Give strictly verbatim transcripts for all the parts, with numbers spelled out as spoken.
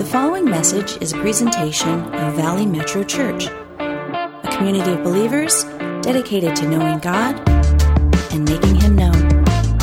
following message is a presentation of Valley Metro Church, a community of believers dedicated to knowing God and making Him known.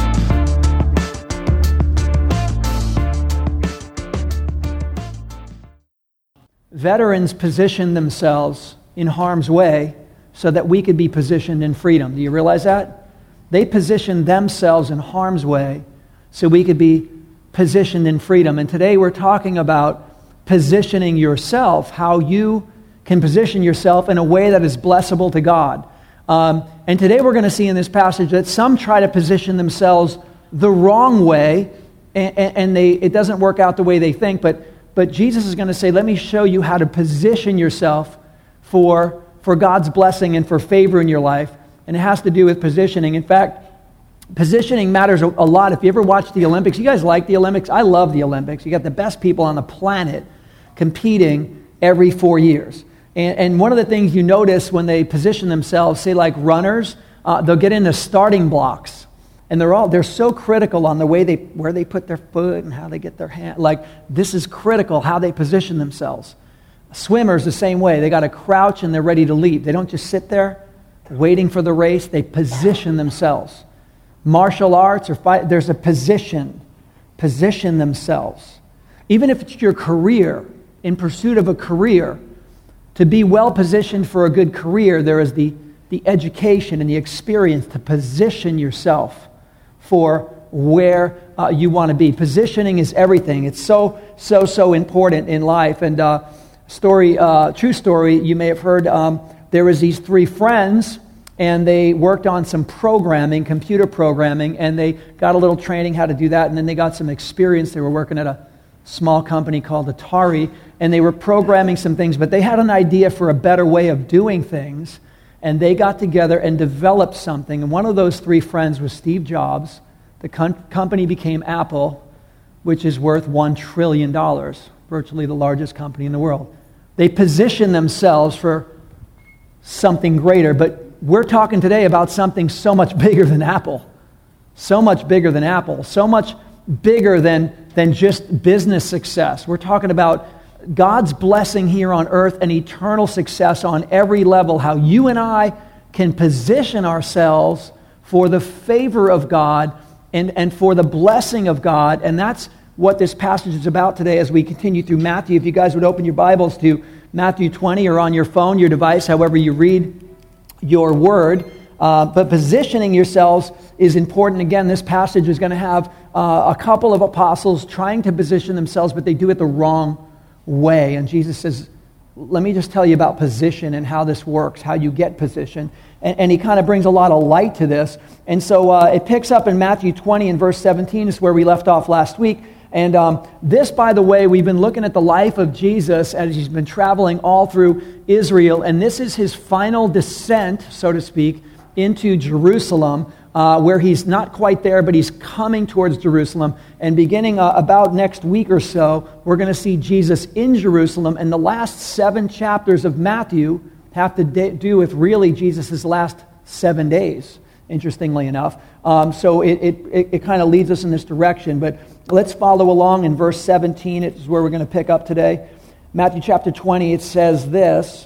Veterans positioned themselves in harm's way so that we could be positioned in freedom. Do you realize that? They positioned themselves in harm's way so we could be positioned in freedom. And today we're talking about positioning yourself, how you can position yourself in a way that is blessable to God. Um, and today we're going to see in this passage that some try to position themselves the wrong way, and, and they it doesn't work out the way they think. But but Jesus is going to say, let me show you how to position yourself for, for God's blessing and for favor in your life. And it has to do with positioning. In fact, positioning matters a, a lot. If you ever watch the Olympics, you guys like the Olympics? I love the Olympics. You got the best people on the planet competing every four years. And, and one of the things you notice when they position themselves, say like runners, uh, they'll get into starting blocks. And they're all, they're so critical on the way they, where they put their foot and how they get their hand. Like, this is critical, how they position themselves. Swimmers, the same way. They got to crouch and they're ready to leap. They don't just sit there waiting for the race. They position themselves. Martial arts or fight, there's a position. Position themselves. Even if it's your career, in pursuit of a career, to be well positioned for a good career, there is the, the education and the experience to position yourself for where uh, you want to be. Positioning is everything. It's so, so, so important in life. And uh, story, uh, true story, you may have heard, um, there was these three friends, and they worked on some programming, computer programming, and they got a little training how to do that, and then they got some experience. They were working at a small company called Atari, and they were programming some things, but they had an idea for a better way of doing things, and they got together and developed something. And one of those three friends was Steve Jobs. The com- company became Apple, which is worth one trillion dollars, virtually the largest company in the world. They positioned themselves for something greater, but we're talking today about something so much bigger than Apple. So much bigger than Apple. So much bigger than, than just business success. We're talking about God's blessing here on earth and eternal success on every level. How you and I can position ourselves for the favor of God and, and for the blessing of God. And that's what this passage is about today as we continue through Matthew. If you guys would open your Bibles to Matthew twenty or on your phone, your device, however you read your word, uh, but positioning yourselves is important. Again, this passage is going to have uh, a couple of apostles trying to position themselves, but they do it the wrong way. And Jesus says, let me just tell you about position and how this works, how you get position. And, and he kind of brings a lot of light to this. And so uh, it picks up in Matthew twenty and verse seventeen is where we left off last week. And um, this, by the way, we've been looking at the life of Jesus as he's been traveling all through Israel. And this is his final descent, so to speak, into Jerusalem, uh, where he's not quite there, but he's coming towards Jerusalem. And beginning uh, about next week or so, we're going to see Jesus in Jerusalem. And the last seven chapters of Matthew have to de- do with really Jesus' last seven days, interestingly enough. Um, so it, it, it, it kind of leads us in this direction. But let's follow along in verse seventeen. It's where we're going to pick up today. Matthew chapter twenty, it says this.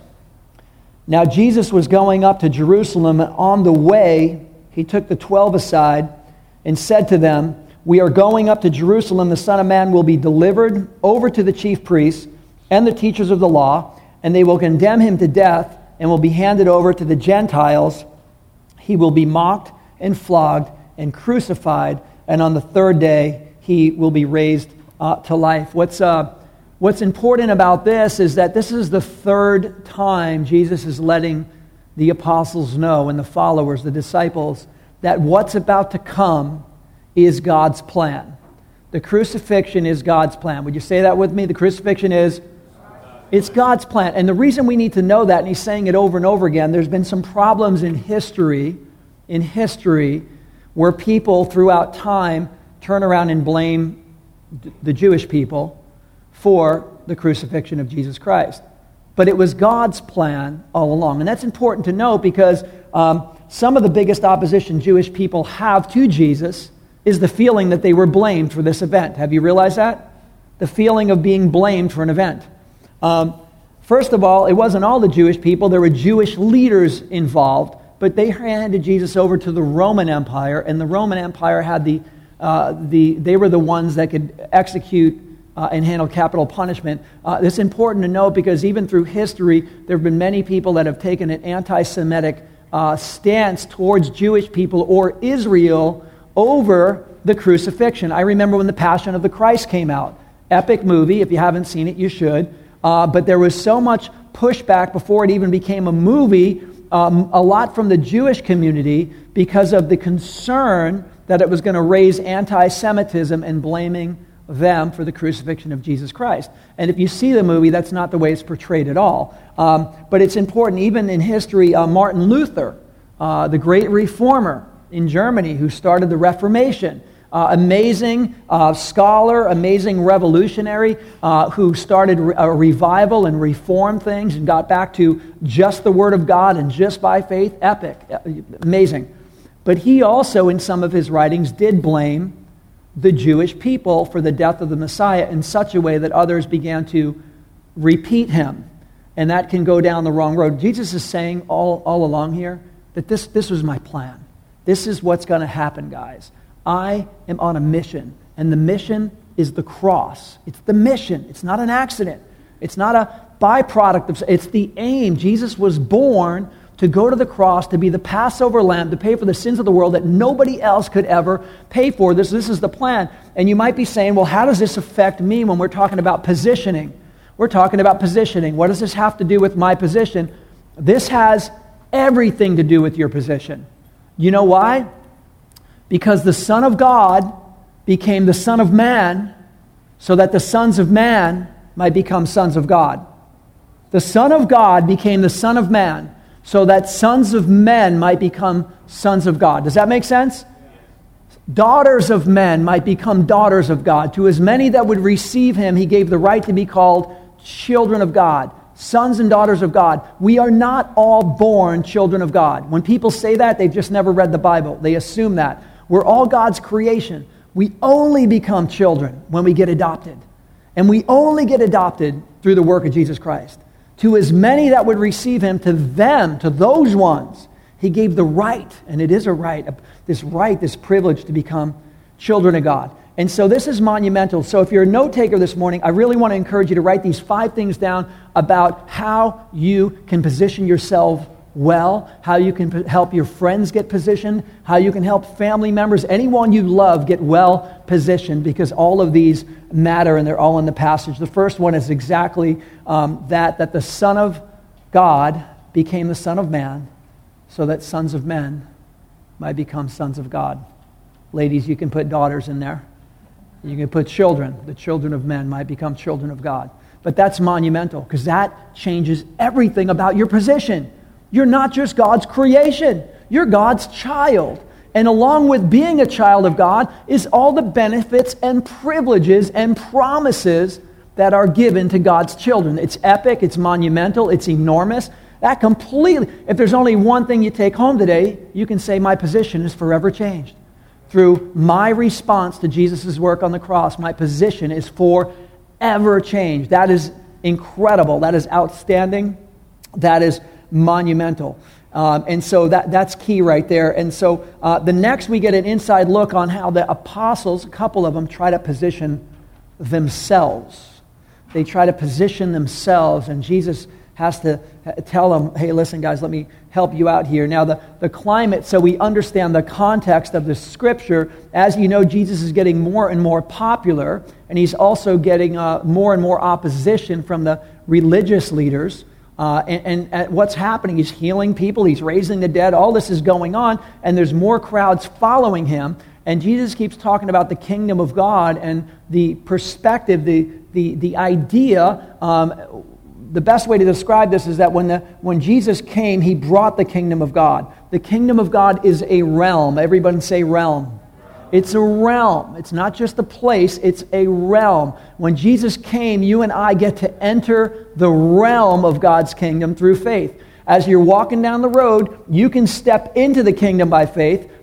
Now Jesus was going up to Jerusalem, and on the way he took the twelve aside and said to them, we are going up to Jerusalem. The Son of Man will be delivered over to the chief priests and the teachers of the law, and they will condemn him to death and will be handed over to the Gentiles. He will be mocked and flogged and crucified, and on the third day he will be raised uh, to life. What's uh, what's important about this is that this is the third time Jesus is letting the apostles know, and the followers, the disciples, that what's about to come is God's plan. The crucifixion is God's plan. Would you say that with me? The crucifixion is It's God's plan. And the reason we need to know that, and he's saying it over and over again, there's been some problems in history, in history, where people throughout time turn around and blame the Jewish people for the crucifixion of Jesus Christ. But it was God's plan all along. And that's important to note because um, some of the biggest opposition Jewish people have to Jesus is the feeling that they were blamed for this event. Have you realized that? the feeling of being blamed for an event. Um, first of all, it wasn't all the Jewish people. There were Jewish leaders involved, but they handed Jesus over to the Roman Empire, and the Roman Empire had the, uh, the they were the ones that could execute uh, and handle capital punishment. Uh, it's important to note because even through history, there have been many people that have taken an anti-Semitic uh, stance towards Jewish people or Israel over the crucifixion. I remember when The Passion of the Christ came out. Epic movie. If you haven't seen it, you should. Uh, but there was so much pushback before it even became a movie, um, a lot from the Jewish community because of the concern that it was going to raise anti-Semitism and blaming them for the crucifixion of Jesus Christ. And if you see the movie, that's not the way it's portrayed at all. Um, but it's important, even in history, uh, Martin Luther, uh, the great reformer in Germany who started the Reformation, Uh, amazing uh, scholar, amazing revolutionary uh, who started re- a revival and reformed things and got back to just the Word of God and just by faith. Epic. Amazing. But he also, in some of his writings, did blame the Jewish people for the death of the Messiah in such a way that others began to repeat him. And that can go down the wrong road. Jesus is saying all, all along here that this, this was my plan. This is what's going to happen, guys. I am on a mission, and the mission is the cross. It's the mission. It's not an accident. It's not a byproduct of, it's the aim. Jesus was born to go to the cross, to be the Passover lamb, to pay for the sins of the world that nobody else could ever pay for. This, this is the plan. And you might be saying, well, how does this affect me when we're talking about positioning? We're talking about positioning. What does this have to do with my position? This has everything to do with your position. You know why? Because the Son of God became the Son of Man so that the sons of man might become sons of God. The Son of God became the Son of Man so that sons of men might become sons of God. Does that make sense? Daughters of men might become daughters of God. To as many that would receive him, he gave the right to be called children of God. Sons and daughters of God. We are not all born children of God. When people say that, they've just never read the Bible. They assume that. We're all God's creation. We only become children when we get adopted. And we only get adopted through the work of Jesus Christ. To as many that would receive him, to them, to those ones, he gave the right, and it is a right, this right, this privilege to become children of God. And so this is monumental. So if you're a note taker this morning, I really want to encourage you to write these five things down about how you can position yourself well, how you can p- help your friends get positioned, how you can help family members, anyone you love get well positioned, because all of these matter and they're all in the passage. The first one is exactly um, that, that the Son of God became the Son of Man so that sons of men might become sons of God. Ladies, you can put daughters in there. You can put children. The children of men might become children of God. But that's monumental because that changes everything about your position. You're not just God's creation. You're God's child. And along with being a child of God is all the benefits and privileges and promises that are given to God's children. It's epic, it's monumental, it's enormous. That completely, if there's only one thing you take home today, you can say my position is forever changed. Through my response to Jesus' work on the cross, my position is forever changed. That is incredible. That is outstanding. That is monumental. Um, and so that that's key right there. And so uh, the next we get an inside look on how the apostles, a couple of them, try to position themselves. They try to position themselves, and Jesus has to tell them, hey, listen, guys, let me help you out here. Now, the, the climate, so we understand the context of the Scripture. As you know, Jesus is getting more and more popular, and he's also getting uh, more and more opposition from the religious leaders. Uh, and, and, and what's happening? He's healing people. He's raising the dead. All this is going on, and there's more crowds following him. And Jesus keeps talking about the kingdom of God and the perspective, the the the idea. Um, the best way to describe this is that when the when Jesus came, he brought the kingdom of God. The kingdom of God is a realm. Everybody say realm. It's a realm. It's not just a place, it's a realm. When Jesus came, you and I get to enter the realm of God's kingdom through faith. As you're walking down the road, you can step into the kingdom by faith,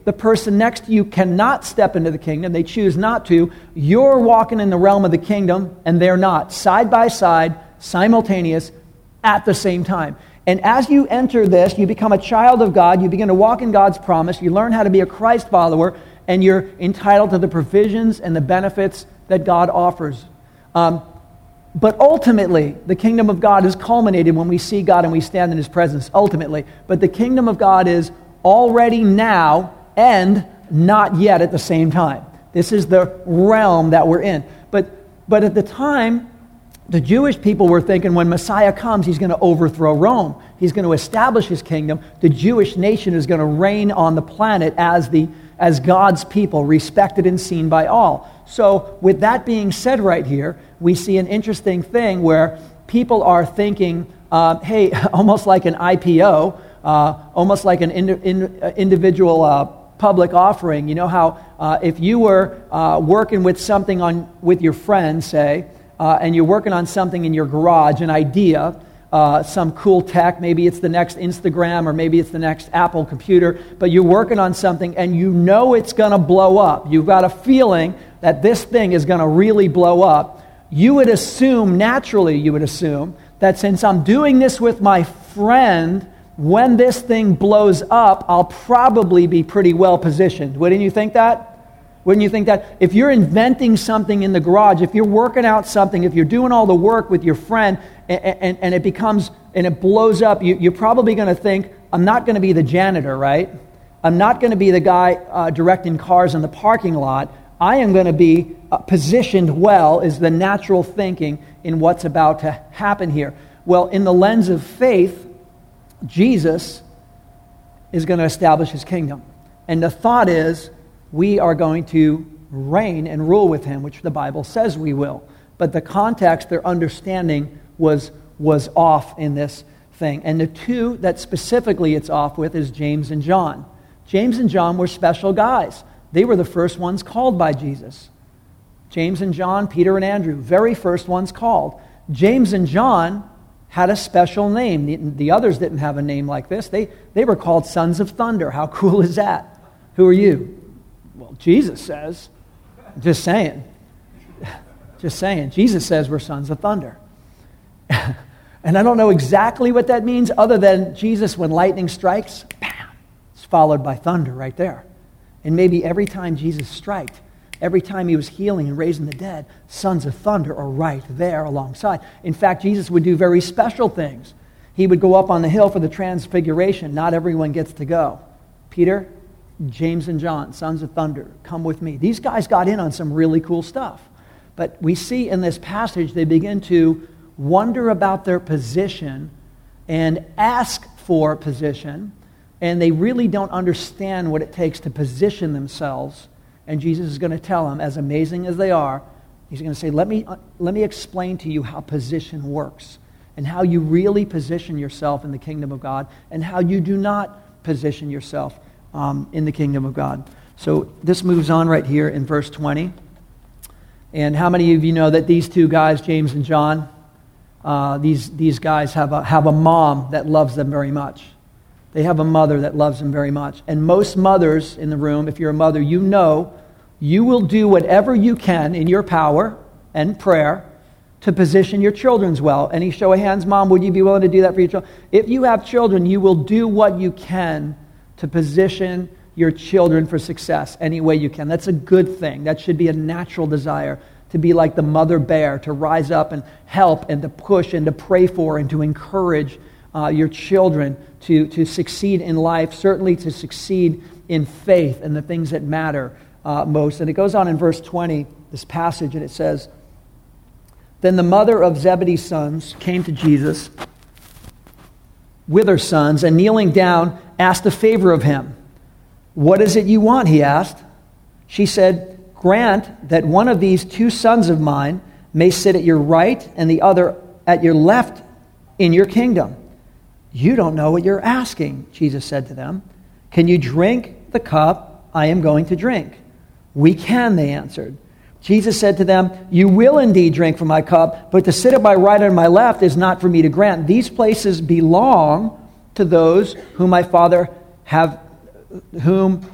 The person next to you cannot step into the kingdom. They choose not to. You're walking in the realm of the kingdom, and they're not. Side by side, simultaneous, at the same time. And as you enter this, you become a child of God. You begin to walk in God's promise. You learn how to be a Christ follower, and you're entitled to the provisions and the benefits that God offers. Um, but ultimately, the kingdom of God is culminated when we see God and we stand in His presence, ultimately. But the kingdom of God is already now and not yet at the same time. This is the realm that we're in. But, but at the time, the Jewish people were thinking when Messiah comes, He's going to overthrow Rome. He's going to establish His kingdom. The Jewish nation is going to reign on the planet as the as God's people, respected and seen by all. So with that being said right here, we see an interesting thing where people are thinking, uh, hey, almost like an I P O, uh, almost like an in, in, uh, individual uh, public offering. You know how uh, if you were uh, working with something on with your friend, say, Uh, and you're working on something in your garage, an idea, uh, some cool tech, maybe it's the next Instagram or maybe it's the next Apple computer, but you're working on something and you know it's going to blow up. You've got a feeling that this thing is going to really blow up. You would assume, naturally you would assume, that since I'm doing this with my friend, when this thing blows up, I'll probably be pretty well positioned. Wouldn't you think that? Wouldn't you think that? If you're inventing something in the garage, if you're working out something, if you're doing all the work with your friend and, and, and it becomes, and it blows up, you, you're probably going to think, I'm not going to be the janitor, right? I'm not going to be the guy uh, directing cars in the parking lot. I am going to be uh, positioned well, is the natural thinking in what's about to happen here. Well, in the lens of faith, Jesus is going to establish His kingdom. And the thought is, we are going to reign and rule with Him, which the Bible says we will. But the context, their understanding was, was off in this thing. And the two that specifically it's off with is James and John. James and John were special guys. They were the first ones called by Jesus. James and John, Peter and Andrew, very first ones called. James and John had a special name. The, the others didn't have a name like this. They, they were called sons of thunder. How cool is that? Who are you? Well, Jesus says, just saying, just saying, Jesus says we're sons of thunder. And I don't know exactly what that means other than Jesus, when lightning strikes, bam, it's followed by thunder right there. And maybe every time Jesus struck, every time He was healing and raising the dead, sons of thunder are right there alongside. In fact, Jesus would do very special things. He would go up on the hill for the transfiguration. Not everyone gets to go. Peter, James and John, sons of thunder, come with me. These guys got in on some really cool stuff. But we see in this passage they begin to wonder about their position and ask for position, and they really don't understand what it takes to position themselves. And Jesus is going to tell them, as amazing as they are, He's going to say, let me, let me explain to you how position works and how you really position yourself in the kingdom of God and how you do not position yourself Um, in the kingdom of God. So this moves on right here in verse twenty. And how many of you know that these two guys, James and John, uh, these these guys have a have a mom that loves them very much. They have a mother that loves them very much. And most mothers in the room, if you're a mother, you know you will do whatever you can in your power and prayer to position your children's well. Any show of hands, Mom, would you be willing to do that for your children? If you have children, you will do what you can to position your children for success any way you can. That's a good thing. That should be a natural desire, to be like the mother bear, to rise up and help and to push and to pray for and to encourage uh, your children to, to succeed in life, certainly to succeed in faith and the things that matter uh, most. And it goes on in verse twenty, this passage, and it says, Then the mother of Zebedee's sons came to Jesus with her sons, and kneeling down, asked a favor of Him. What is it you want? He asked. She said, Grant that one of these two sons of mine may sit at your right and the other at your left in your kingdom. You don't know what you're asking, Jesus said to them. Can you drink the cup I am going to drink? We can, they answered. Jesus said to them, You will indeed drink from my cup, but to sit at my right and my left is not for me to grant. These places belong to those whom my Father have, whom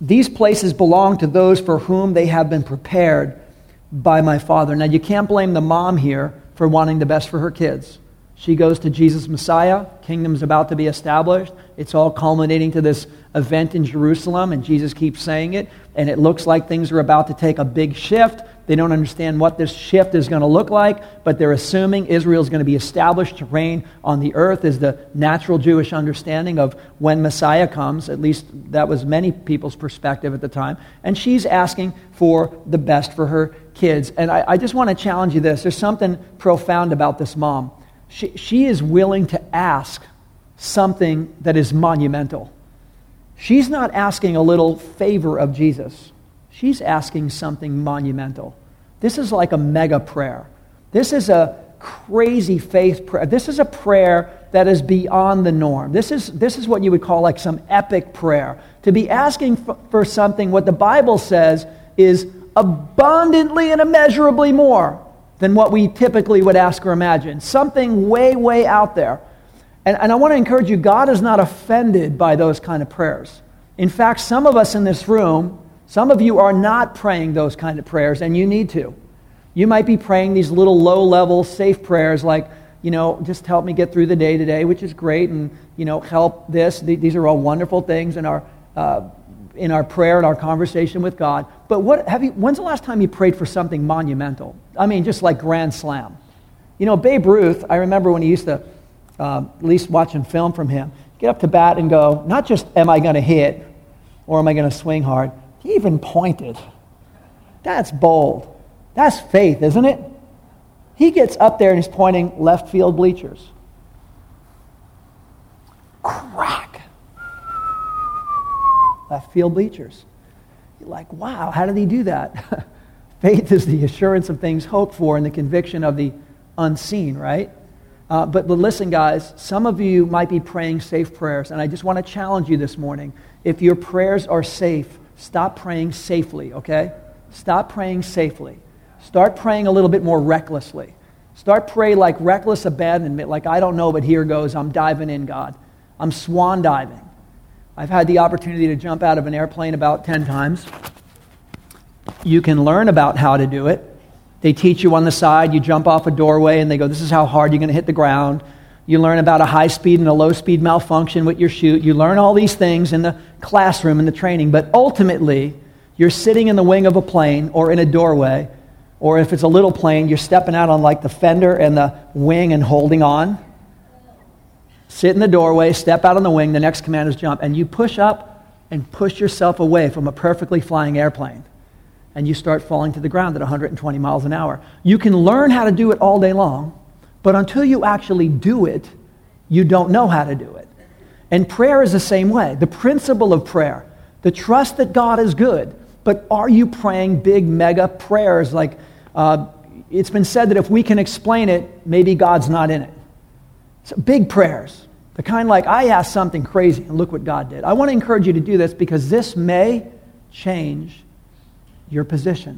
These places belong to those for whom they have been prepared by my Father. Now, you can't blame the mom here for wanting the best for her kids. She goes to Jesus Messiah. Kingdom's about to be established. It's all culminating to this event in Jerusalem, and Jesus keeps saying it, and it looks like things are about to take a big shift. They don't understand what this shift is going to look like, but they're assuming Israel is going to be established to reign on the earth, is the natural Jewish understanding of when Messiah comes. At least that was many people's perspective at the time. And she's asking for the best for her kids. And I, I just want to challenge you this. There's something profound about this mom. She, she is willing to ask something that is monumental. She's not asking a little favor of Jesus. She's asking something monumental. This is like a mega prayer. This is a crazy faith prayer. This is a prayer that is beyond the norm. This is, this is what you would call like some epic prayer. To be asking for, for something, what the Bible says is abundantly and immeasurably more than what we typically would ask or imagine. Something way, way out there. And, and I want to encourage you, God is not offended by those kind of prayers. In fact, some of us in this room, some of you are not praying those kind of prayers, and you need to. You might be praying these little low-level, safe prayers like, you know, just help me get through the day today, which is great, and, you know, help this. These are all wonderful things in our uh, in our prayer and our conversation with God. But what have you? When's the last time you prayed for something monumental? I mean, just like grand slam. You know, Babe Ruth, I remember when he used to, uh, at least watching film from him, get up to bat and go, not just am I going to hit or am I going to swing hard, he even pointed. That's bold. That's faith, isn't it? He gets up there and he's pointing left field bleachers. Crack. Left field bleachers. You're like, wow, how did he do that? Faith is the assurance of things hoped for and the conviction of the unseen, right? Uh, but, but listen, guys, some of you might be praying safe prayers, and I just want to challenge you this morning. If your prayers are safe, stop praying safely, okay? Stop praying safely. Start praying a little bit more recklessly. Start praying like reckless abandonment, like I don't know, but here goes, I'm diving in, God. I'm swan diving. I've had the opportunity to jump out of an airplane about ten times. You can learn about how to do it. They teach you on the side, you jump off a doorway, and they go, this is how hard you're going to hit the ground. You learn about a high-speed and a low-speed malfunction with your chute. You learn all these things in the classroom, in the training, but ultimately, you're sitting in the wing of a plane or in a doorway, or if it's a little plane, you're stepping out on like the fender and the wing and holding on. Sit in the doorway, step out on the wing, the next command is jump, and you push up and push yourself away from a perfectly flying airplane, and you start falling to the ground at one hundred twenty miles an hour. You can learn how to do it all day long, but until you actually do it, you don't know how to do it. And prayer is the same way. The principle of prayer, the trust that God is good, but are you praying big mega prayers? Like uh, it's been said that if we can explain it, maybe God's not in it. So big prayers, the kind like I asked something crazy and look what God did. I want to encourage you to do this because this may change your position.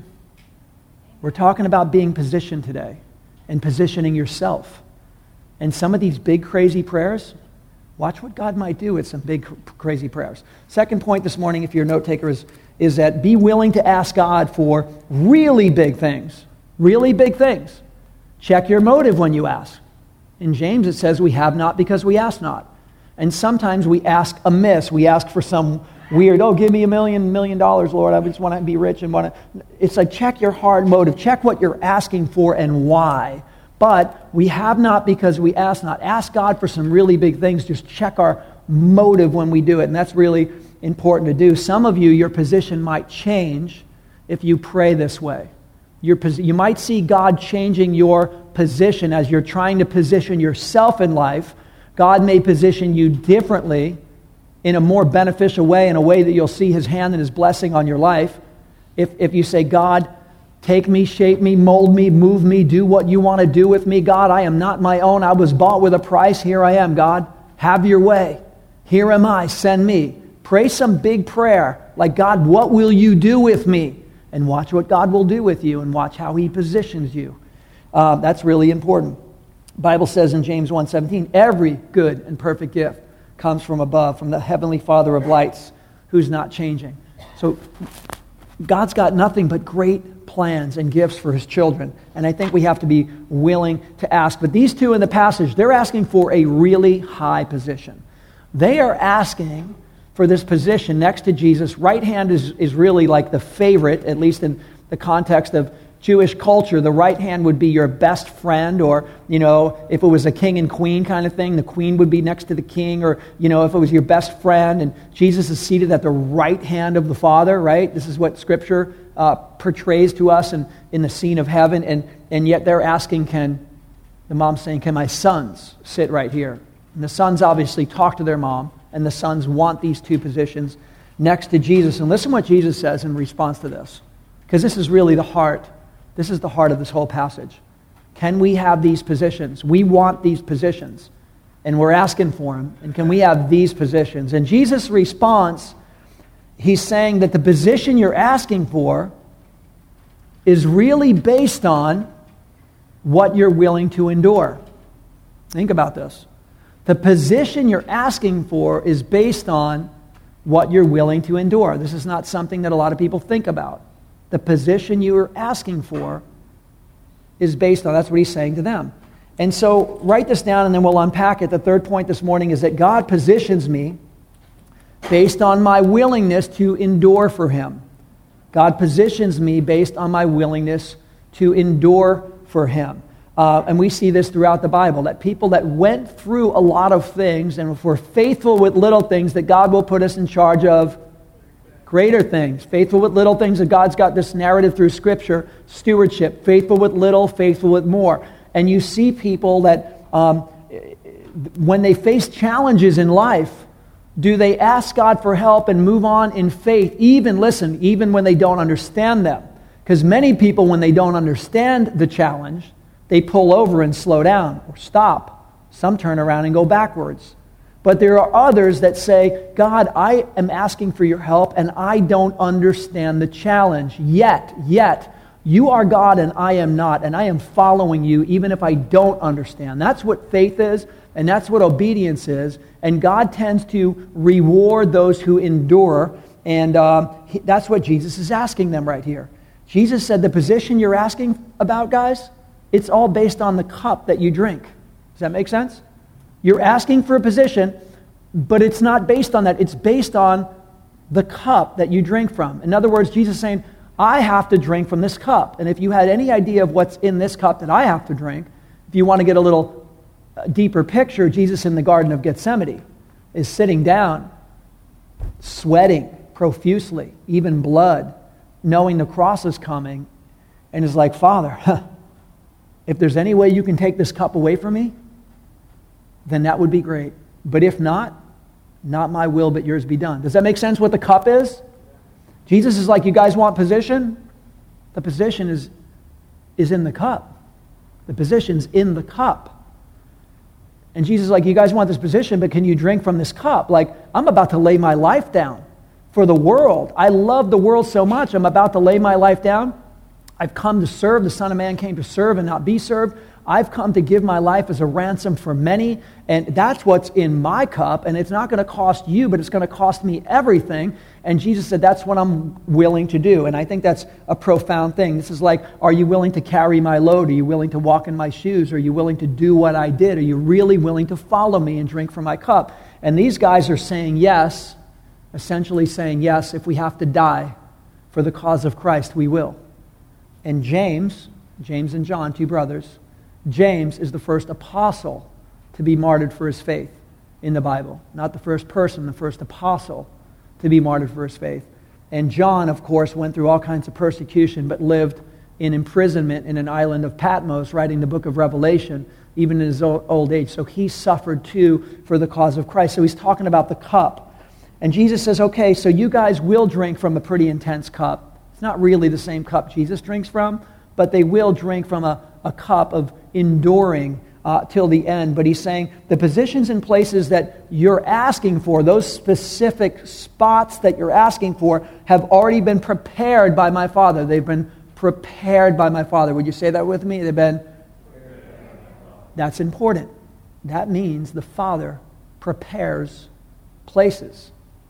We're talking about being positioned today and positioning yourself. And some of these big crazy prayers, watch what God might do with some big crazy prayers. Second point this morning, if you're a note taker, is, is that be willing to ask God for really big things. Really big things. Check your motive when you ask. In James it says we have not because we ask not. And sometimes we ask amiss. We ask for some weird, oh, give me a million, million dollars, Lord. I just want to be rich and want to. It's like check your heart motive. Check what you're asking for and why. But we have not because we ask not. Ask God for some really big things. Just check our motive when we do it. And that's really important to do. Some of you, your position might change if you pray this way. Your, you might see God changing your position as you're trying to position yourself in life. God may position you differently in a more beneficial way, in a way that you'll see His hand and His blessing on your life. If, if you say, God, take me, shape me, mold me, move me, do what you want to do with me, God. I am not my own. I was bought with a price. Here I am, God. Have your way. Here am I. Send me. Pray some big prayer like, God, what will you do with me? And watch what God will do with you and watch how He positions you. Uh, that's really important. The Bible says in James one seventeen, every good and perfect gift comes from above, from the heavenly Father of lights, who's not changing. So God's got nothing but great plans and gifts for his children. And I think we have to be willing to ask. But these two in the passage, they're asking for a really high position. They are asking for this position next to Jesus. Right hand is, is really like the favorite, at least in the context of Jewish culture. The right hand would be your best friend, or, you know, if it was a king and queen kind of thing, the queen would be next to the king, or, you know, if it was your best friend, and Jesus is seated at the right hand of the Father, right? This is what Scripture uh, portrays to us in, in the scene of heaven, and, and yet they're asking, can, the mom's saying, can my sons sit right here? And the sons obviously talk to their mom, and the sons want these two positions next to Jesus. And listen what Jesus says in response to this, because this is really the heart. This is the heart of this whole passage. Can we have these positions? We want these positions, and we're asking for them. And can we have these positions? And Jesus' response, he's saying that the position you're asking for is really based on what you're willing to endure. Think about this. The position you're asking for is based on what you're willing to endure. This is not something that a lot of people think about. The position you're asking for is based on, that's what he's saying to them. And so write this down and then we'll unpack it. The third point this morning is that God positions me based on my willingness to endure for him. God positions me based on my willingness to endure for him. Uh, and we see this throughout the Bible, that people that went through a lot of things and if we're faithful with little things, that God will put us in charge of greater things. Faithful with little things, that God's got this narrative through Scripture, stewardship, faithful with little, faithful with more. And you see people that um, when they face challenges in life, do they ask God for help and move on in faith, even, listen, even when they don't understand them? Because many people, when they don't understand the challenge, they pull over and slow down or stop. Some turn around and go backwards. But there are others that say, God, I am asking for your help and I don't understand the challenge yet, yet. You are God and I am not, and I am following you even if I don't understand. That's what faith is, and that's what obedience is. And God tends to reward those who endure, and uh, he, that's what Jesus is asking them right here. Jesus said the position you're asking about, guys, it's all based on the cup that you drink. Does that make sense? You're asking for a position, but it's not based on that. It's based on the cup that you drink from. In other words, Jesus is saying, I have to drink from this cup. And if you had any idea of what's in this cup that I have to drink, if you want to get a little deeper picture, Jesus in the Garden of Gethsemane is sitting down, sweating profusely, even blood, knowing the cross is coming, and is like, Father, huh, if there's any way you can take this cup away from me, then that would be great. But if not, not my will, but yours be done. Does that make sense what the cup is? Jesus is like, you guys want position? The position is, is in the cup. The position's in the cup. And Jesus is like, you guys want this position, but can you drink from this cup? Like, I'm about to lay my life down for the world. I love the world so much. I'm about to lay my life down. I've come to serve. The Son of Man came to serve and not be served. I've come to give my life as a ransom for many, and that's what's in my cup, and it's not going to cost you, but it's going to cost me everything. And Jesus said, that's what I'm willing to do. And I think that's a profound thing. This is like, are you willing to carry my load? Are you willing to walk in my shoes? Are you willing to do what I did? Are you really willing to follow me and drink from my cup? And these guys are saying yes, essentially saying yes, if we have to die for the cause of Christ, we will. And James, James and John, two brothers, James is the first apostle to be martyred for his faith in the Bible. Not the first person, the first apostle to be martyred for his faith. And John, of course, went through all kinds of persecution, but lived in imprisonment in an island of Patmos, writing the book of Revelation, even in his old age. So he suffered too for the cause of Christ. So he's talking about the cup. And Jesus says, okay, so you guys will drink from a pretty intense cup. It's not really the same cup Jesus drinks from, but they will drink from a, a cup of enduring uh, till the end. But he's saying the positions and places that you're asking for, those specific spots that you're asking for, have already been prepared by my Father. They've been prepared by my Father. Would you say that with me? They've been... That's important. That means the Father prepares places.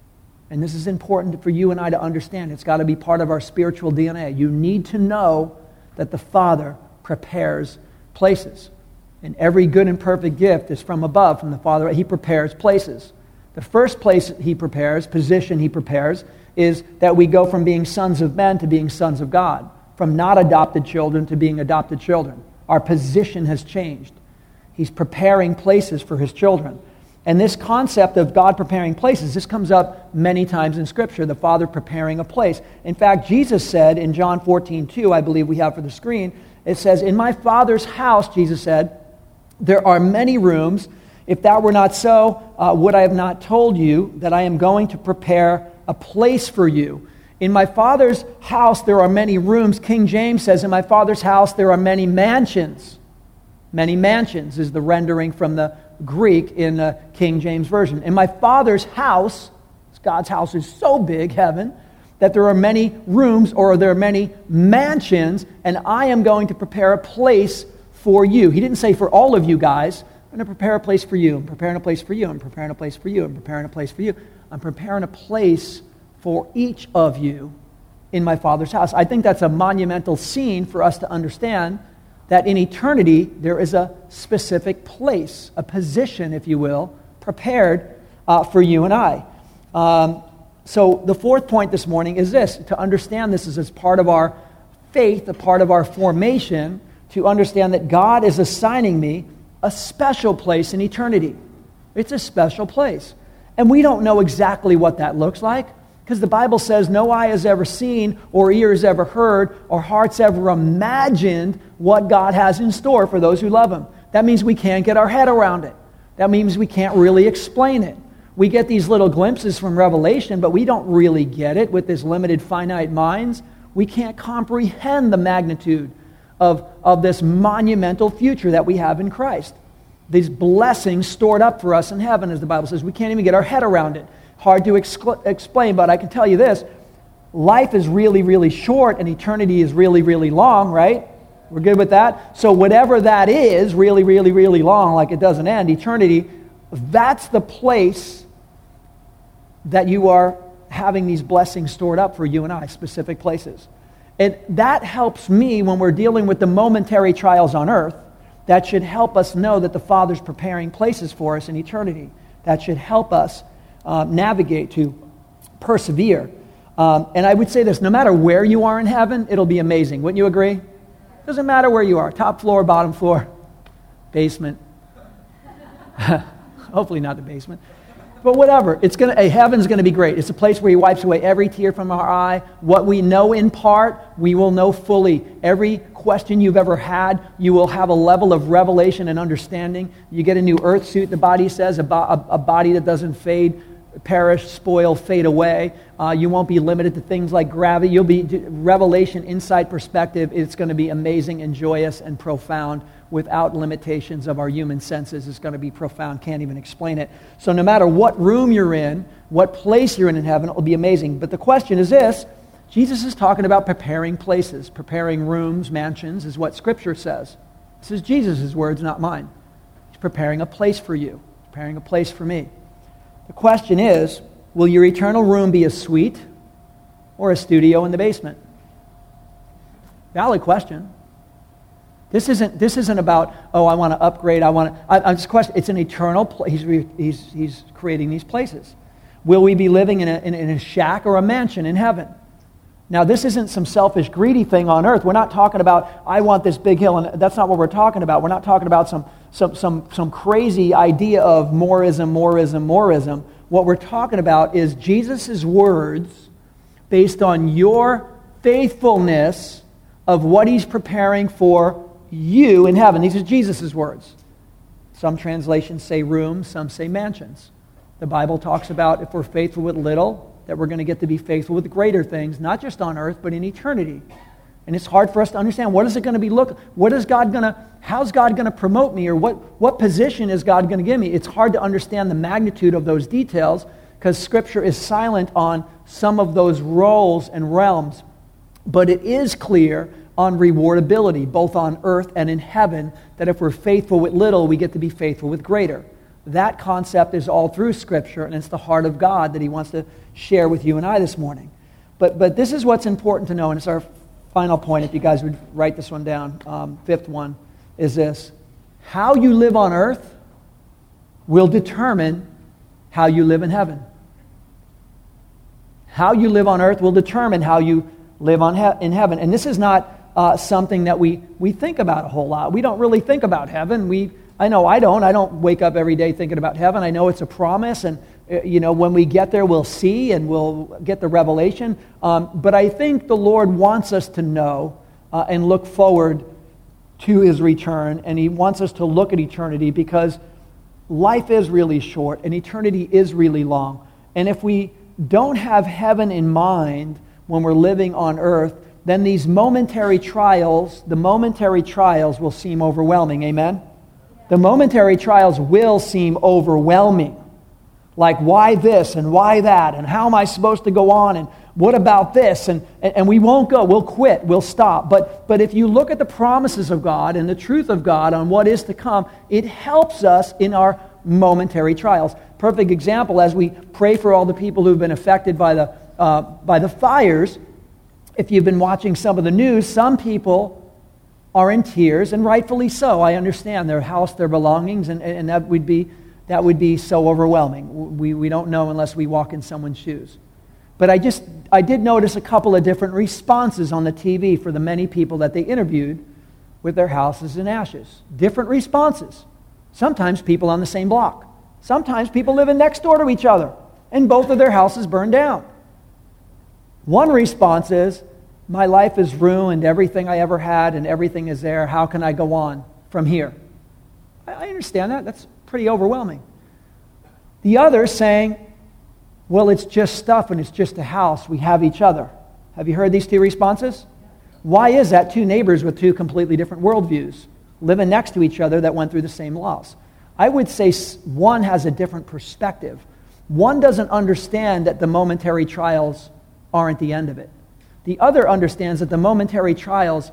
And this is important for you and I to understand. It's got to be part of our spiritual D N A. You need to know that the Father prepares places. And every good and perfect gift is from above, from the Father. He prepares places. The first place He prepares, position He prepares, is that we go from being sons of men to being sons of God, from not adopted children to being adopted children. Our position has changed. He's preparing places for His children. And this concept of God preparing places, this comes up many times in Scripture, the Father preparing a place. In fact, Jesus said in John fourteen two, I believe we have for the screen, it says, "In my Father's house," Jesus said, "there are many rooms. If that were not so, uh, would I have not told you that I am going to prepare a place for you? In my Father's house there are many rooms." King James says, "In my Father's house there are many mansions." Many mansions is the rendering from the Greek in the King James Version. In my Father's house, God's house is so big, heaven, that there are many rooms, or there are many mansions, and I am going to prepare a place for you. He didn't say for all of you guys. I'm going to prepare a place for you. I'm preparing a place for you. I'm preparing a place for you. I'm preparing a place for you. I'm preparing a place for each of you in my Father's house. I think that's a monumental scene for us to understand that in eternity there is a specific place, a position, if you will, prepared uh, for you and I. Um, so the fourth point this morning is this: to understand this is as part of our faith, a part of our formation, to understand that God is assigning me a special place in eternity. It's a special place. And we don't know exactly what that looks like, because the Bible says no eye has ever seen, or ear has ever heard, or heart's ever imagined what God has in store for those who love Him. That means we can't get our head around it. That means we can't really explain it. We get these little glimpses from Revelation, but we don't really get it with this limited, finite minds. We can't comprehend the magnitude of, of this monumental future that we have in Christ. These blessings stored up for us in heaven, as the Bible says. We can't even get our head around it. Hard to excl- explain, but I can tell you this. Life is really, really short, and eternity is really, really long, right? We're good with that? So whatever that is, really, really, really long, like it doesn't end, eternity, that's the place that you are having these blessings stored up for you and I, specific places. And that helps me when we're dealing with the momentary trials on earth. That should help us know that the Father's preparing places for us in eternity. That should help us uh, navigate, to persevere. Um, and I would say this: no matter where you are in heaven, it'll be amazing. Wouldn't you agree? Doesn't matter where you are. Top floor, bottom floor, basement. Hopefully not the basement. But whatever, it's gonna. Hey, heaven's going to be great. It's a place where He wipes away every tear from our eye. What we know in part, we will know fully. Every question you've ever had, you will have a level of revelation and understanding. You get a new earth suit, the body says, a, bo- a, a body that doesn't fade, perish, spoil, fade away. Uh, you won't be limited to things like gravity. You'll be revelation, insight, perspective. It's going to be amazing and joyous and profound, without limitations of our human senses. It's going to be profound. Can't even explain it. So no matter what room you're in, what place you're in in heaven, it will be amazing. But the question is this: Jesus is talking about preparing places, preparing rooms, mansions, is what Scripture says. This is Jesus' words, not mine. He's preparing a place for you, preparing a place for me. The question is, will your eternal room be a suite or a studio in the basement? Valid question. This isn't, this isn't about, oh, I want to upgrade, I want to, I, I just question, it's an eternal place. He's, he's, he's creating these places. Will we be living in a, in, in a shack or a mansion in heaven? Now, this isn't some selfish, greedy thing on earth. We're not talking about, I want this big hill, and that's not what we're talking about. We're not talking about some, some, some, some crazy idea of moreism, moreism, moreism. What we're talking about is Jesus' words based on your faithfulness of what He's preparing for you in heaven. These are Jesus' words. Some translations say rooms, some say mansions. The Bible talks about if we're faithful with little, that we're going to get to be faithful with greater things, not just on earth, but in eternity. And it's hard for us to understand, what is it going to be look, what is God going to, how's God going to promote me, or what, what position is God going to give me? It's hard to understand the magnitude of those details because Scripture is silent on some of those roles and realms. But it is clear on rewardability, both on earth and in heaven, that if we're faithful with little, we get to be faithful with greater. That concept is all through Scripture, and it's the heart of God that he wants to share with you and I this morning. But but this is what's important to know, and it's our final point, if you guys would write this one down. Um, fifth one is this. How you live on earth will determine how you live in heaven. How you live on earth will determine how you live on he- in heaven. And this is not uh, something that we, we think about a whole lot. We don't really think about heaven. We I know I don't. I don't wake up every day thinking about heaven. I know it's a promise, and uh, you know when we get there, we'll see and we'll get the revelation. Um, but I think the Lord wants us to know uh, and look forward to his return, and he wants us to look at eternity because life is really short and eternity is really long. And if we don't have heaven in mind when we're living on earth, then these momentary trials, the momentary trials will seem overwhelming. Amen? The momentary trials will seem overwhelming. Like, why this and why that? And how am I supposed to go on? And what about this? And, and, and we won't go. We'll quit. We'll stop. But, but if you look at the promises of God and the truth of God on what is to come, it helps us in our momentary trials. Perfect example, as we pray for all the people who've been affected by the, uh, by the fires, if you've been watching some of the news, some people are in tears, and rightfully so. I understand their house, their belongings, and, and that would be that would be so overwhelming. We we don't know unless we walk in someone's shoes. But I just I did notice a couple of different responses on the T V for the many people that they interviewed with their houses in ashes. Different responses. Sometimes people on the same block. Sometimes people living next door to each other, and both of their houses burned down. One response is, my life is ruined, everything I ever had and everything is there. How can I go on from here? I understand that. That's pretty overwhelming. The other saying, well, it's just stuff and it's just a house. We have each other. Have you heard these two responses? Why is that? Two neighbors with two completely different worldviews living next to each other that went through the same loss. I would say one has a different perspective. One doesn't understand that the momentary trials aren't the end of it. The other understands that the momentary trials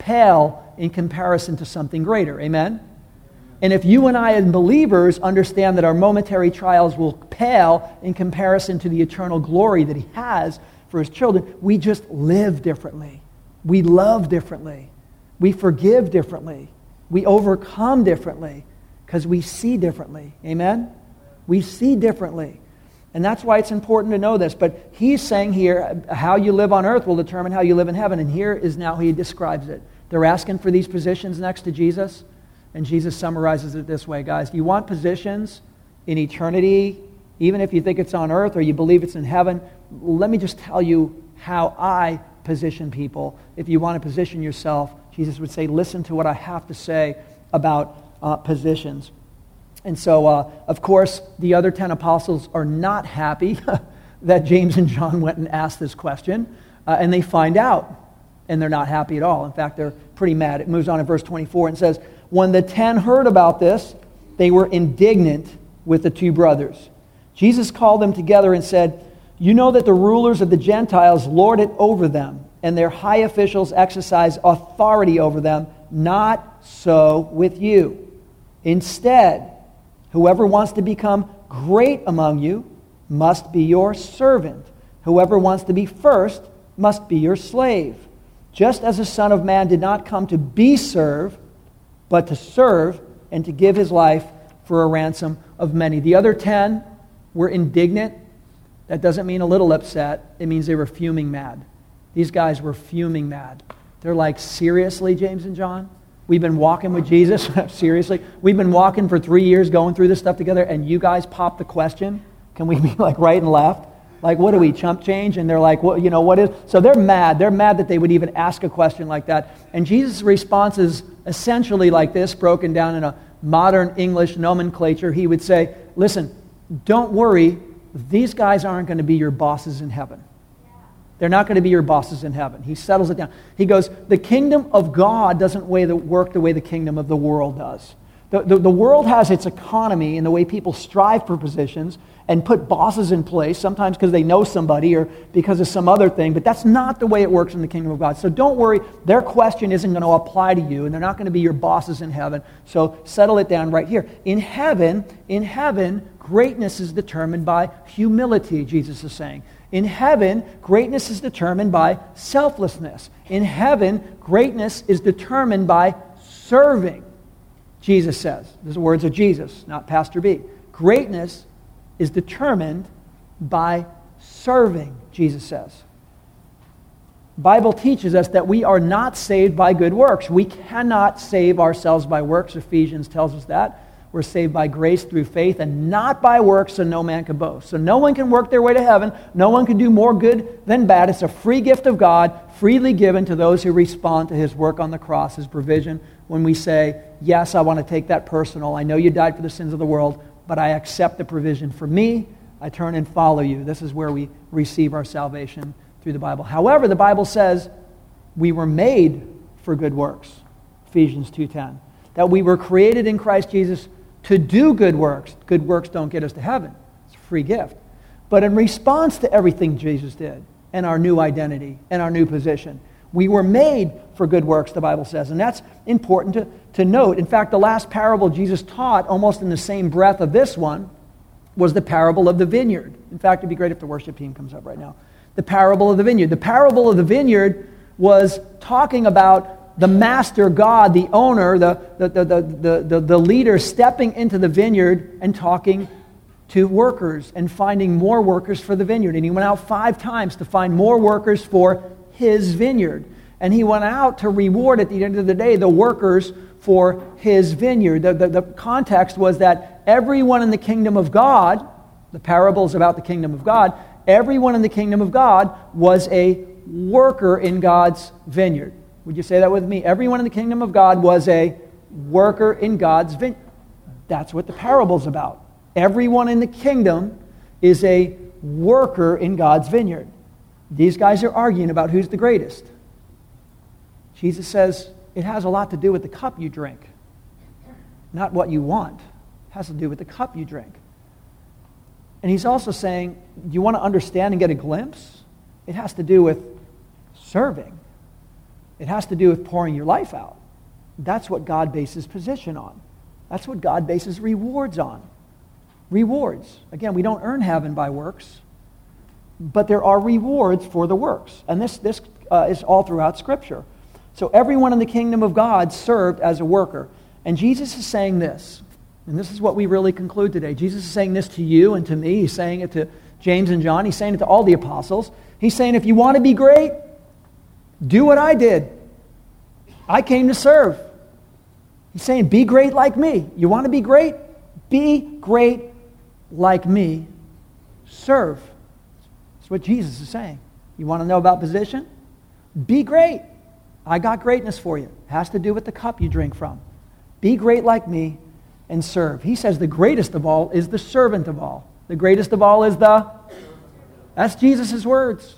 pale in comparison to something greater. Amen? And if you and I as believers understand that our momentary trials will pale in comparison to the eternal glory that he has for his children, we just live differently. We love differently. We forgive differently. We overcome differently because we see differently. Amen? We see differently. And that's why it's important to know this. But he's saying here, how you live on earth will determine how you live in heaven. And here is now how he describes it. They're asking for these positions next to Jesus. And Jesus summarizes it this way, guys. Do you want positions in eternity, even if you think it's on earth or you believe it's in heaven? Let me just tell you how I position people. If you want to position yourself, Jesus would say, listen to what I have to say about uh, positions. And so, uh, of course, the other ten apostles are not happy that James and John went and asked this question, uh, and they find out, and they're not happy at all. In fact, they're pretty mad. It moves on in verse twenty-four and says, when the ten heard about this, they were indignant with the two brothers. Jesus called them together and said, you know that the rulers of the Gentiles lord it over them, and their high officials exercise authority over them. Not so with you. Instead, whoever wants to become great among you must be your servant. Whoever wants to be first must be your slave. Just as the Son of Man did not come to be served, but to serve and to give his life for a ransom of many. The other ten were indignant. That doesn't mean a little upset. It means they were fuming mad. These guys were fuming mad. They're like, seriously, James and John? We've been walking with Jesus. Seriously? We've been walking for three years going through this stuff together, and you guys pop the question? Can we be like right and left? Like, what do we, chump change? And they're like, well, you know, what is... So they're mad. They're mad that they would even ask a question like that. And Jesus' response is essentially like this, broken down in a modern English nomenclature. He would say, listen, don't worry. These guys aren't going to be your bosses in heaven. They're not going to be your bosses in heaven. He settles it down. He goes, the kingdom of God doesn't way the, work the way the kingdom of the world does. The, the, the world has its economy and the way people strive for positions and put bosses in place, sometimes because they know somebody or because of some other thing, but that's not the way it works in the kingdom of God. So don't worry, their question isn't going to apply to you, and they're not going to be your bosses in heaven. So settle it down right here. In heaven, in heaven, greatness is determined by humility, Jesus is saying. In heaven, greatness is determined by selflessness. In heaven, greatness is determined by serving. Jesus says. These are words of Jesus, not Pastor B. Greatness is determined by serving, Jesus says. The Bible teaches us that we are not saved by good works. We cannot save ourselves by works. Ephesians tells us that. We're saved by grace through faith and not by works, so no man can boast. So no one can work their way to heaven. No one can do more good than bad. It's a free gift of God, freely given to those who respond to His work on the cross, His provision. When we say, yes, I want to take that personal. I know you died for the sins of the world, but I accept the provision for me. I turn and follow you. This is where we receive our salvation through the Bible. However, the Bible says we were made for good works, Ephesians two ten. That we were created in Christ Jesus to do good works. Good works don't get us to heaven. It's a free gift. But in response to everything Jesus did and our new identity and our new position, we were made for good works, the Bible says. And that's important to, to note. In fact, the last parable Jesus taught, almost in the same breath of this one, was the parable of the vineyard. In fact, it'd be great if the worship team comes up right now. The parable of the vineyard. The parable of the vineyard was talking about the master God, the owner, the, the, the, the, the, the leader stepping into the vineyard and talking to workers and finding more workers for the vineyard. And he went out five times to find more workers for his vineyard. And he went out to reward at the end of the day the workers for his vineyard. The, the, the context was that everyone in the kingdom of God, the parable is about the kingdom of God, everyone in the kingdom of God was a worker in God's vineyard. Would you say that with me? Everyone in the kingdom of God was a worker in God's vineyard. That's what the parable's about. Everyone in the kingdom is a worker in God's vineyard. These guys are arguing about who's the greatest. Jesus says it has a lot to do with the cup you drink, not what you want. It has to do with the cup you drink. And he's also saying, do you want to understand and get a glimpse? It has to do with serving. It has to do with pouring your life out. That's what God bases position on. That's what God bases rewards on. Rewards. Again, we don't earn heaven by works, but there are rewards for the works. And this, this uh, is all throughout Scripture. So everyone in the kingdom of God served as a worker. And Jesus is saying this, and this is what we really conclude today. Jesus is saying this to you and to me. He's saying it to James and John. He's saying it to all the apostles. He's saying, if you want to be great, do what I did. I came to serve. He's saying, be great like me. You want to be great? Be great like me. Serve. That's what Jesus is saying. You want to know about position? Be great. I got greatness for you. It has to do with the cup you drink from. Be great like me and serve. He says the greatest of all is the servant of all. The greatest of all is the... That's Jesus' words.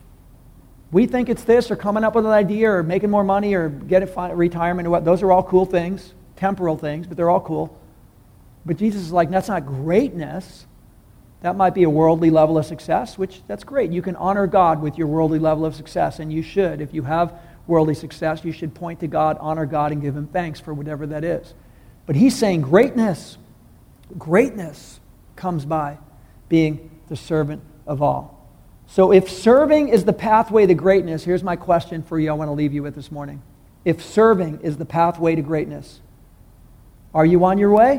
We think it's this or coming up with an idea or making more money or getting retirement or what. Those are all cool things, temporal things, but they're all cool. But Jesus is like, that's not greatness. That might be a worldly level of success, which that's great. You can honor God with your worldly level of success, and you should. If you have worldly success, you should point to God, honor God, and give Him thanks for whatever that is. But He's saying greatness, greatness comes by being the servant of all. So if serving is the pathway to greatness, here's my question for you I want to leave you with this morning. If serving is the pathway to greatness, are you on your way?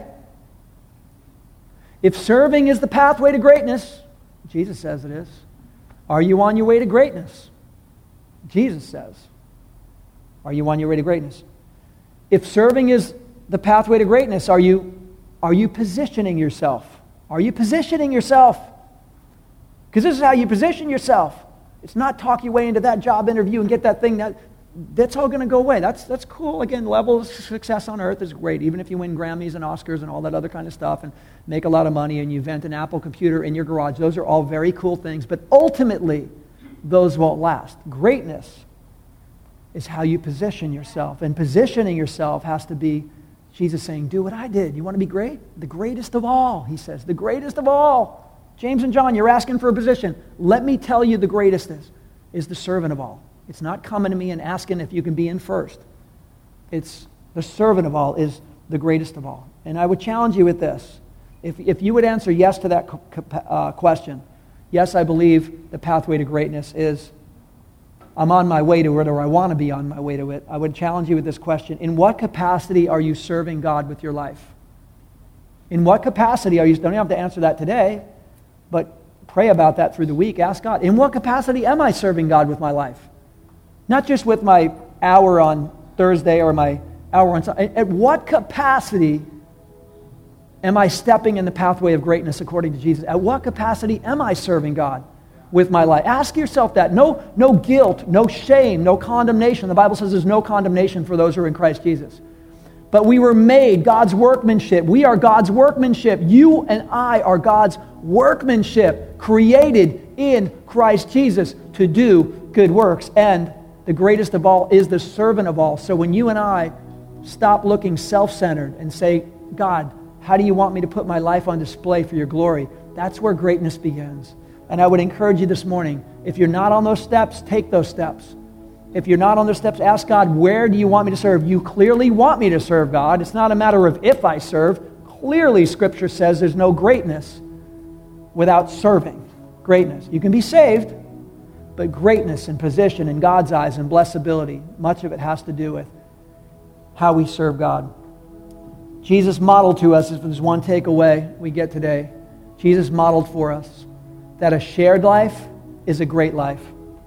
If serving is the pathway to greatness, Jesus says it is, are you on your way to greatness? Jesus says, are you on your way to greatness? If serving is the pathway to greatness, are you, are you positioning yourself? Are you positioning yourself? Because this is how you position yourself. It's not talk your way into that job interview and get that thing. That, that's all going to go away. That's, that's cool. Again, level of success on earth is great. Even if you win Grammys and Oscars and all that other kind of stuff and make a lot of money and you vent an Apple computer in your garage, those are all very cool things. But ultimately, those won't last. Greatness is how you position yourself. And positioning yourself has to be Jesus saying, do what I did. You want to be great? The greatest of all, he says. The greatest of all. James and John, you're asking for a position. Let me tell you the greatest is, is the servant of all. It's not coming to me and asking if you can be in first. It's the servant of all is the greatest of all. And I would challenge you with this. If, if you would answer yes to that uh, question, yes, I believe the pathway to greatness is I'm on my way to it, or I want to be on my way to it. I would challenge you with this question. In what capacity are you serving God with your life? In what capacity are you, don't have to answer that today, but pray about that through the week. Ask God, in what capacity am I serving God with my life? Not just with my hour on Thursday or my hour on Sunday. At what capacity am I stepping in the pathway of greatness according to Jesus? At what capacity am I serving God with my life? Ask yourself that. No, no guilt, no shame, no condemnation. The Bible says there's no condemnation for those who are in Christ Jesus. But we were made God's workmanship. We are God's workmanship. You and I are God's workmanship, created in Christ Jesus to do good works. And the greatest of all is the servant of all. So when you and I stop looking self-centered and say, God, how do you want me to put my life on display for your glory? That's where greatness begins. And I would encourage you this morning, if you're not on those steps, take those steps. If you're not on those steps, ask God, where do you want me to serve? You clearly want me to serve God. It's not a matter of if I serve. Clearly, Scripture says there's no greatness without serving. Greatness. You can be saved, but greatness and position in God's eyes and blessability, much of it has to do with how we serve God. Jesus modeled to us, if there's one takeaway we get today, Jesus modeled for us that a shared life is a great life.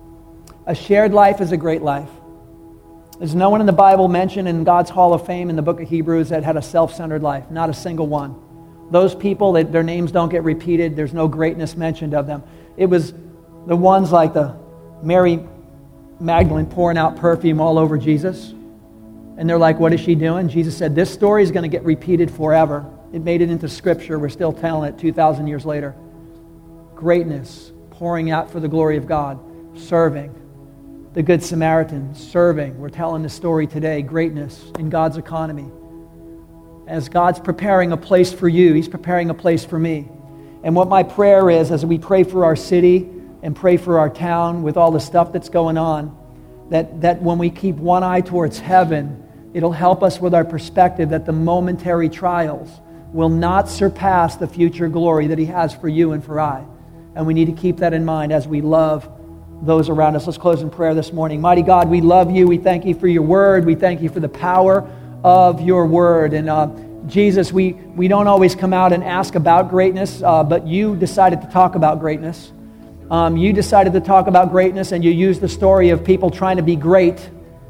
A shared life is a great life. There's no one in the Bible mentioned in God's Hall of Fame in the book of Hebrews that had a self-centered life. Not a single one. Those people, they, their names don't get repeated. There's no greatness mentioned of them. It was the ones like the Mary Magdalene pouring out perfume all over Jesus. And they're like, what is she doing? Jesus said, this story is going to get repeated forever. It made it into Scripture. We're still telling it two thousand years later. Greatness, pouring out for the glory of God, serving. The Good Samaritan, serving. We're telling the story today. Greatness in God's economy. As God's preparing a place for you, He's preparing a place for me. And what my prayer is, as we pray for our city and pray for our town with all the stuff that's going on, that, that when we keep one eye towards heaven, it'll help us with our perspective that the momentary trials will not surpass the future glory that He has for you and for I. And we need to keep that in mind as we love those around us. Let's close in prayer this morning. Mighty God, we love you. We thank you for your word. We thank you for the power of your word. And uh, Jesus, we, we don't always come out and ask about greatness, uh, but you decided to talk about greatness. Um, you decided to talk about greatness, and you used the story of people trying to be great,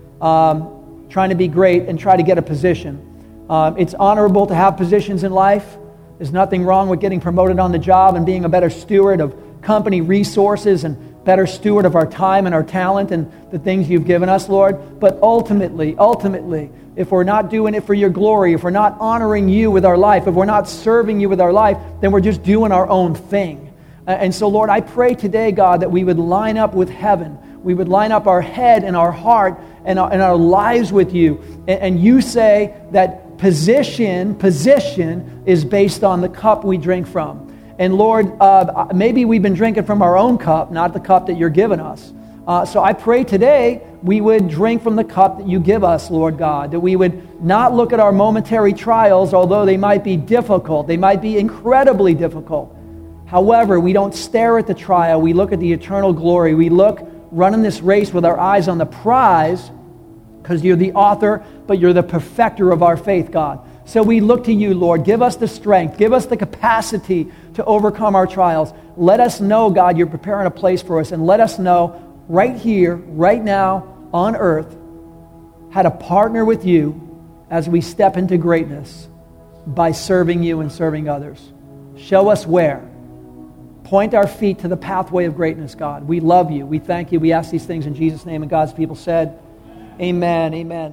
um, trying to be great and try to get a position. Um, it's honorable to have positions in life. There's nothing wrong with getting promoted on the job and being a better steward of company resources and better steward of our time and our talent and the things you've given us, Lord. But ultimately, ultimately, if we're not doing it for your glory, if we're not honoring you with our life, if we're not serving you with our life, then we're just doing our own thing. And so, Lord, I pray today, God, that we would line up with heaven. We would line up our head and our heart and our, and our lives with you. And, and you say that position, position is based on the cup we drink from. And Lord, uh, maybe we've been drinking from our own cup, not the cup that you're giving us. Uh, so I pray today we would drink from the cup that you give us, Lord God, that we would not look at our momentary trials, although they might be difficult. They might be incredibly difficult. However, we don't stare at the trial. We look at the eternal glory. We look, running this race with our eyes on the prize, because you're the author, but you're the perfecter of our faith, God. So we look to you, Lord. Give us the strength. Give us the capacity to overcome our trials. Let us know, God, you're preparing a place for us. And let us know right here, right now, on earth, how to partner with you as we step into greatness by serving you and serving others. Show us where. Point our feet to the pathway of greatness, God. We love you. We thank you. We ask these things in Jesus' name. And God's people said, amen, amen.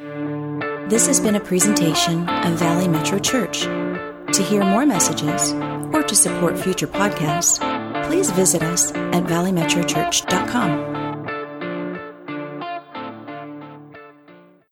This has been a presentation of Valley Metro Church. To hear more messages or to support future podcasts, please visit us at valley metro church dot com.